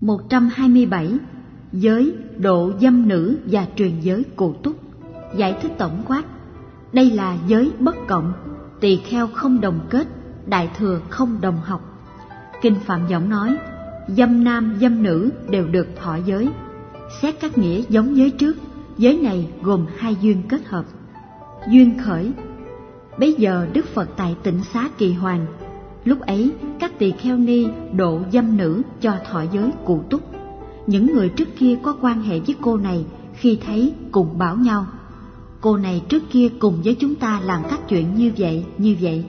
127. Giới, độ dâm nữ và truyền giới cụ túc. Giải thích tổng quát. Đây là giới bất cộng, tỳ kheo không đồng kết, đại thừa không đồng học. Kinh Phạm Võng nói, dâm nam dâm nữ đều được thọ giới. Xét các nghĩa giống giới trước, giới này gồm hai duyên kết hợp. Duyên khởi. Bấy giờ Đức Phật tại Tịnh Xá Kỳ Hoàng, lúc ấy các tỳ kheo ni độ dâm nữ cho thọ giới cụ túc. Những người trước kia có quan hệ với cô này khi thấy cùng bảo nhau, cô này trước kia cùng với chúng ta làm các chuyện như vậy như vậy.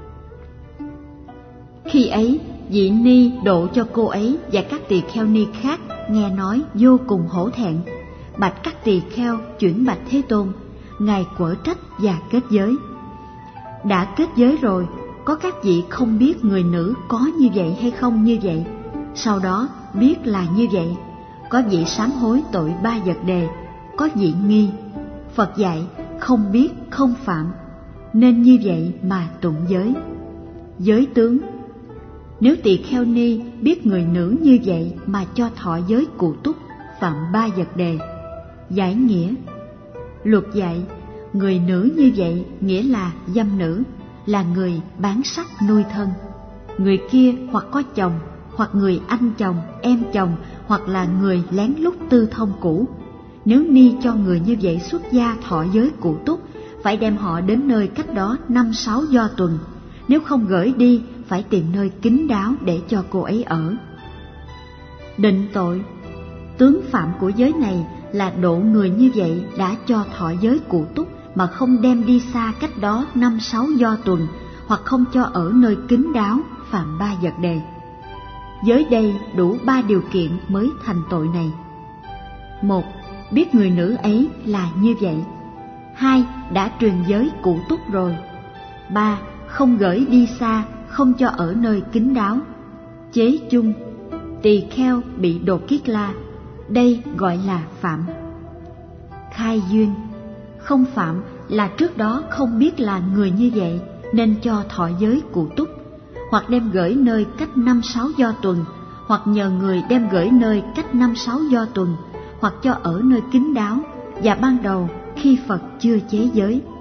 Khi ấy vị ni độ cho cô ấy và các tỳ kheo ni khác nghe nói vô cùng hổ thẹn, bạch các tỳ kheo chuyển bạch Thế Tôn, ngài quở trách và kết giới. Đã kết giới rồi, có các vị không biết người nữ có như vậy hay không như vậy, sau đó biết là như vậy, có vị sám hối tội 3 vật đề, có vị nghi. Phật dạy không biết không phạm, nên như vậy mà tụng giới. Giới tướng. Nếu tỳ kheo ni biết người nữ như vậy mà cho thọ giới cụ túc, phạm 3 vật đề. Giải nghĩa. Luật dạy người nữ như vậy nghĩa là dâm nữ, là người bán sắc nuôi thân. Người kia hoặc có chồng, hoặc người anh chồng, em chồng, hoặc là người lén lút tư thông cũ. Nếu ni cho người như vậy xuất gia thọ giới cụ túc, phải đem họ đến nơi cách đó 5-6 do tuần. Nếu không gửi đi, phải tìm nơi kín đáo để cho cô ấy ở. Định tội. Tướng phạm của giới này là độ người như vậy đã cho thọ giới cụ túc mà không đem đi xa cách đó 5-6 do tuần, hoặc không cho ở nơi kín đáo, phạm 3 vật đề. Giới đây đủ 3 điều kiện mới thành tội này. 1. Biết người nữ ấy là như vậy. 2. Đã truyền giới cụ túc rồi. 3. Không gửi đi xa, không cho ở nơi kín đáo. Chế chung. Tỳ kheo bị đột kiết la, đây gọi là phạm. Khai duyên. Không phạm là trước đó không biết là người như vậy nên cho thọ giới cụ túc, hoặc đem gửi nơi cách 5-6 do tuần, hoặc nhờ người đem gửi nơi cách 5-6 do tuần, hoặc cho ở nơi kín đáo, và ban đầu khi Phật chưa chế giới.